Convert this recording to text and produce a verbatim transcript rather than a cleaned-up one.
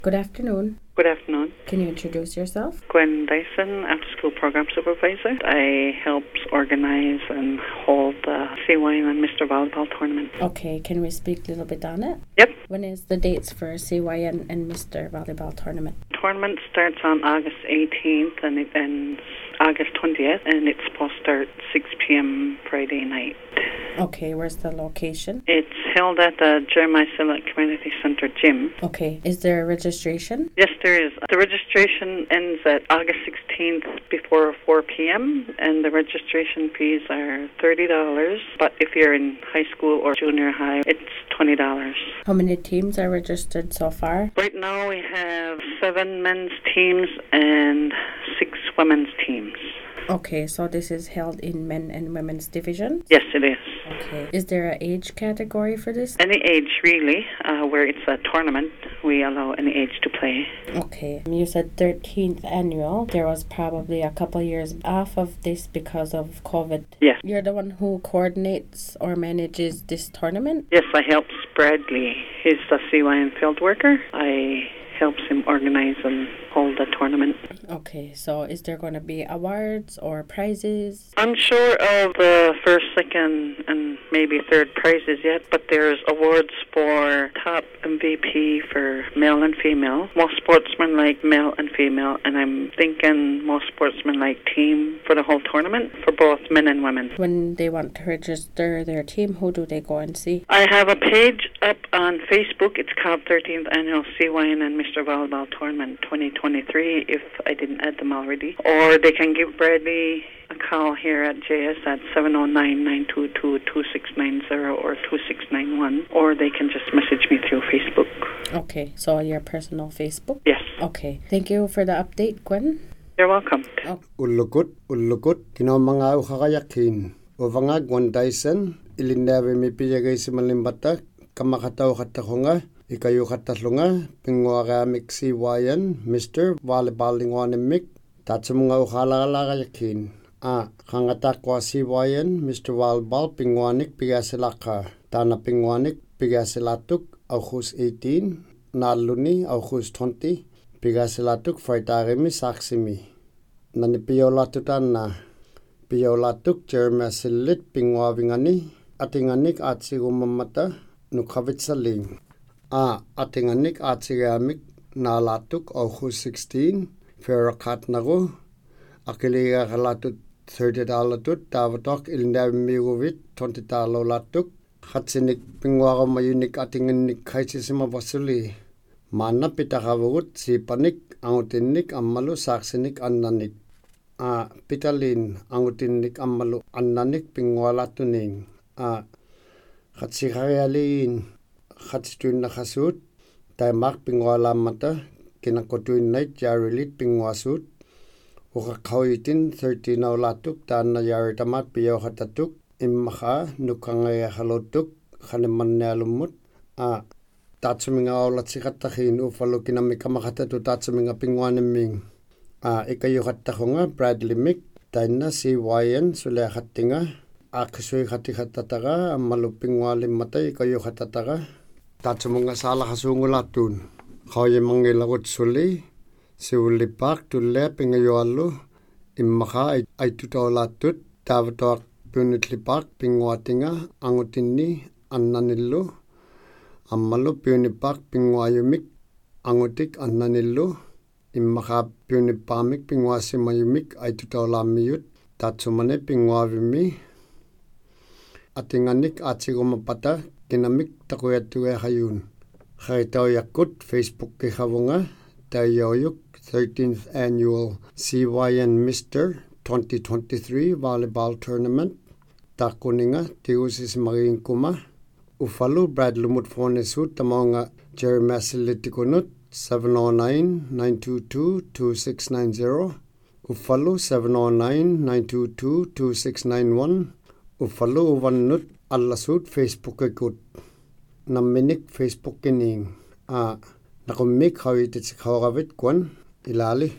Good afternoon. Good afternoon. Can you introduce yourself? Gwen Dyson, After-School Program Supervisor. I help organize and hold the C Y N and Mister Volleyball tournament. Okay, can we speak a little bit on it? Yep. When is the dates for C Y N and Mister Volleyball tournament? Tournament starts on August eighteenth and it ends August twentieth, and it's supposed to start six p.m. Friday night. Okay, where's the location? It's held at the Jeremiah Sillet Community Center gym. Okay, is there a registration? Yes, there is. The registration ends at August sixteenth before four p.m. and the registration fees are thirty dollars. But if you're in high school or junior high, it's twenty dollars. How many teams are registered so far? Right now we have seven men's teams and six women's teams. Okay, so this is held in men and women's division? Yes, it is. Okay. Is there an age category for this? Any age, really. Uh, where it's a tournament, we allow any age to play. Okay. You said thirteenth annual. There was probably a couple years off of this because of COVID. Yes. You're the one who coordinates or manages this tournament? Yes, I help Bradley. He's the C Y N field worker. I helps him organize and hold the tournament. Okay, so is there going to be awards or prizes? I'm sure of the first, second, and maybe third prizes yet, but there's awards for top M V P for male and female, most sportsmanlike male and female, and I'm thinking most sportsmanlike team for the whole tournament for both men and women. When they want to register their team, who do they go and see? I have a page up on Facebook. It's called thirteenth Annual C Y N and Mister Volleyball Tournament twenty twenty-three, if I didn't add them already. Or they can give Bradley a call here at J S at seven oh nine, nine two two, two six nine zero or two six nine one, or they can just message me through Facebook. Okay, so your personal Facebook? Yes. Okay. Thank you for the update, Gwen. You're welcome. Oh. Ulukut, ulukut, kino mga ukakayakin. Uvanga Gwen Dyson, ilindawe mi piyagay si malimbata, kamakataw katakunga, ikayo katatlunga, pingwaramik si Wayan, Mister Volleyball lingwanimik, tatsumunga ukalakayakin. Ah, kangatakwa si Wayan, Mister Volleyball pingwanik pigasilaka, tana pingwanik pigasilatuk, August eighteen, naluni August twenty, pigasilatuk faitarimi saksimi. Nani piyolatutan na, piyolatuk Jeremiah Sillet pingwavingani, atinganik atsigumamata, nukavitsaling. Ah, atinganik atsigamik nalatuk August sixteen, ferakat nago, akiliga kalatut thirty dollars tut, tavatok ilindavimigovit twenty dollars latuk, hatsinik pingwaga mayunik atinganik kaisisima vasuli, mana pitakavugut sipanik, angutinik ammalu saksinik annanik. Ah, pitalin angutinik ammalu annanik pingwalatuning. Ah, hatsikayalin. Khatstuin na khasut tay mak pingwala mata kinakotuin night yarilit pingwasut uka khawitin thirty na latuk tan na yaritamat piyo khatatuk immakha nukangaya khalotuk khaneman nalumut a tatsuminga olatsikattakhin ufalo kinamikamakhatatu tatsuminga pingwaneming a ikayo khattakhunga Bradley Mick taina C Y N sule khattinga aksui khati khatataga ammaluping walim matay ikayo khatataga tatsumunga sala kasungulatun kaya mangilagot suli siuli pak tulle pingayo alu immaka ay tutaulatut tavatok punitli pak pingwatinga angutinni annanillu ammalu punipak pingwayumik angutik annanillu immaka punipamik pingwasimayumik ay tutaulamiyut tatsumane pingwavimi atinganik atsigumapata kinamik takuyatuwe hayun. Khaitaw yakut Facebook ke khavunga tayoyuk thirteenth Annual C Y N Mister twenty twenty-three Volleyball Tournament takuninga tiusis maging kuma ufalu Brad lumut phone suit tamonga Jeremiah Silitikunut seven oh nine, nine two two, two six nine zero ufalu seven oh nine, nine two two, two six nine one ufalu uvanut allasut Facebook ikut naminik Facebook kining a nakumik hawitit si khawagavit kwan ilali